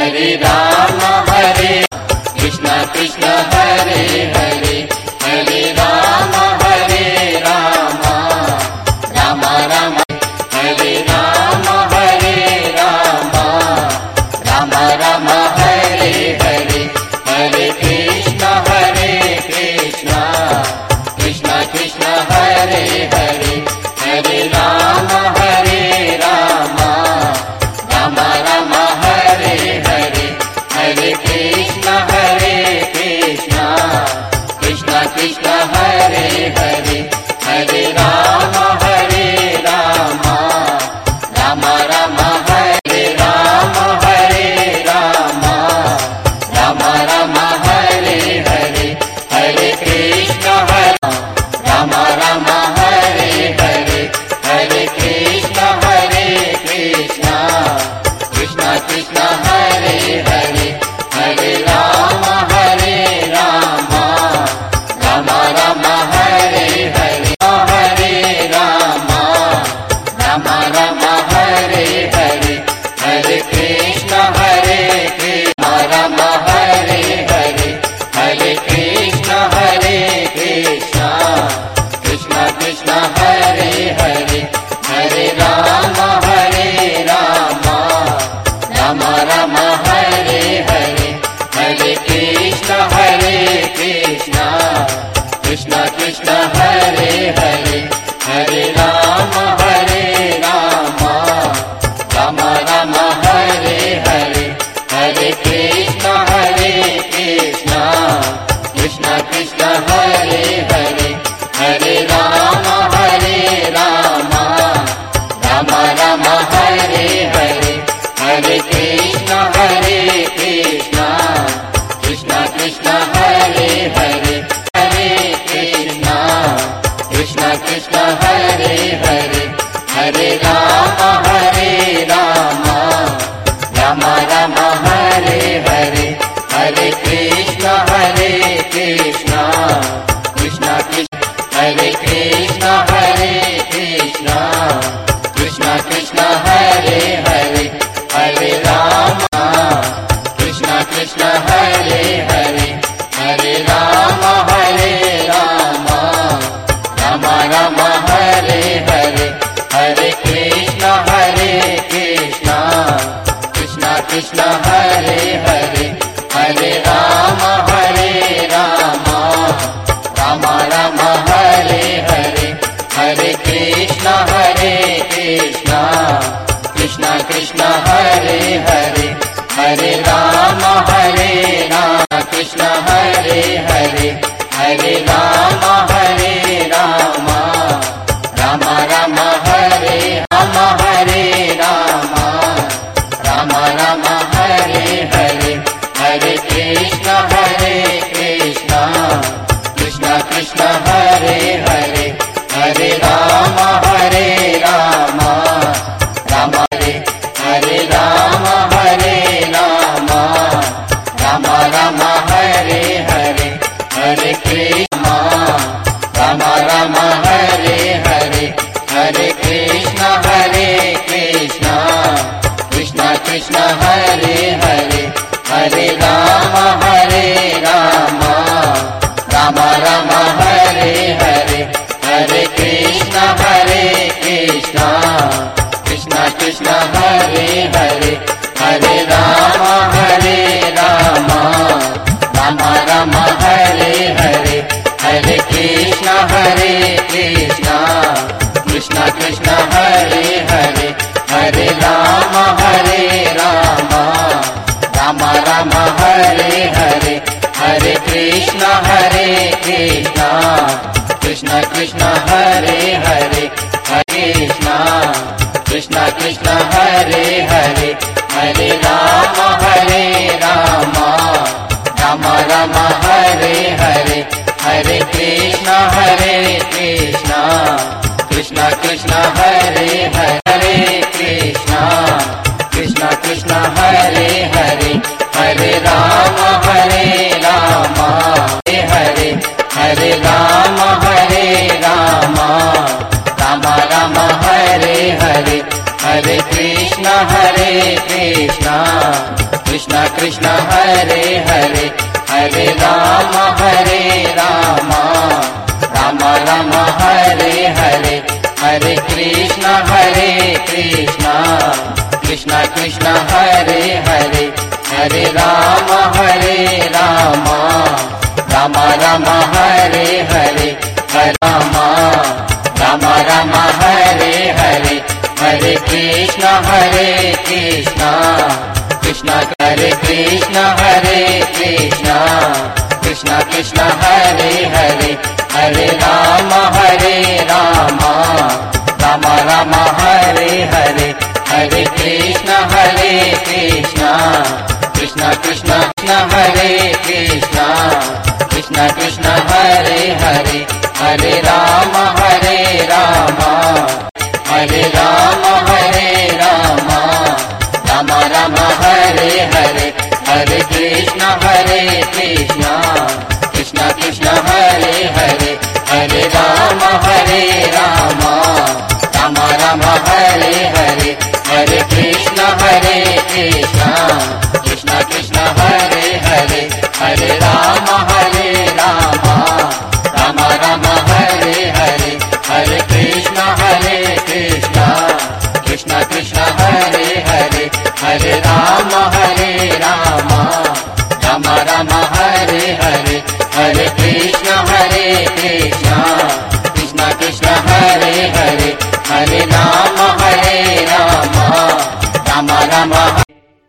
Hare Krishna Krishna Hare Hare Hare Ram Ram Ram Hare Ram Ram Ram Hare Hare Hare Krishna Krishna Krishna Hare Hare Hare Ram Ram Ram Hare Hare Hare Krishna Krishna Krishna Hare Hare Hare Ram Ram Ram Hare Ram Ram Hare Hare Hare Krishna Ram Hare Hare Hare Krishna Krishna Krishna Hare Hare Hare Ram Ram Hare Hare Ram Hare Hare Hare Krishna Ram Hare Hare Hare Krishna Krishna Krishna Hare Hare Hare Ram Ram Hare Hare Hare Krishna Krishna Krishna Hare Hare Hare Ram Ram Hare Hare Hare Krishna Krishna Krishna Hare Hare Hare Ram Ram Hare Hare Hare Krishna Krishna Krishna Hare Hare Hare Krishna Krishna Hare Hare Hare Ram Ram Hare Hare Hare Krishna Krishna Hare Krishna Krishna Krishna Hare Hare Hare Ram Krishna Hare Hare Hare Ram Ram Hare Hare Hare Krishna Krishna Hare Hare Hare Ram Ram Hare Hare Hare Krishna Krishna Hare Hare Hare Ram Krishna Hare Hare Hare Ram Ram Hare Ram Hare Hare Hare Krishna Krishna Hare Hare Hare Ram Ram Hare Hare Ram Ram Hare Hare Hare Krishna Ram Hare Hare Hare Krishna Krishna Hare Hare Hare Ram Ram Hare Hare Hare Krishna Krishna Hare Hare Hare Ram Ram Hare Hare Hare Krishna Krishna Krishna Hare Hare Hare Ram Ram Hare Hare Hare Krishna Krishna Krishna Hare Hare Hare Krishna Krishna Hare Hare Hare Ram Ram Hare Hare Hare Krishna Krishna Krishna Hare Hare Krishna Krishna Hare Hare Hare Ram Hare Hare Ram Ram Hare Hare Hare Krishna Krishna Krishna Hare Hare Hare Ram Ram Ram Hare Hare Hare Krishna Krishna Krishna Hare Hare Hare Ram Ram Ram Hare Hare Hare Ram Ram Hare Hare Hare Krishna Krishna Hare Krishna Krishna Krishna Hare Hare Hare Ram Ram Ram Hare Hare Hare Krishna Krishna Krishna Hare Krishna Krishna Hare Hare Hare Ram Ram Hare Ram Ram Hare Hare Hare Krishna Krishna Krishna Hare Hare Hare Ram Ram Hare Hare Hare Krishna Krishna Krishna Hare Hare Hare Ram Ram Hare Hare Hare Krishna Krishna Krishna Hare Hare Hare Ram Ram Hare Hare Hare Krishna Krishna Hare Hare Hare Ram Ram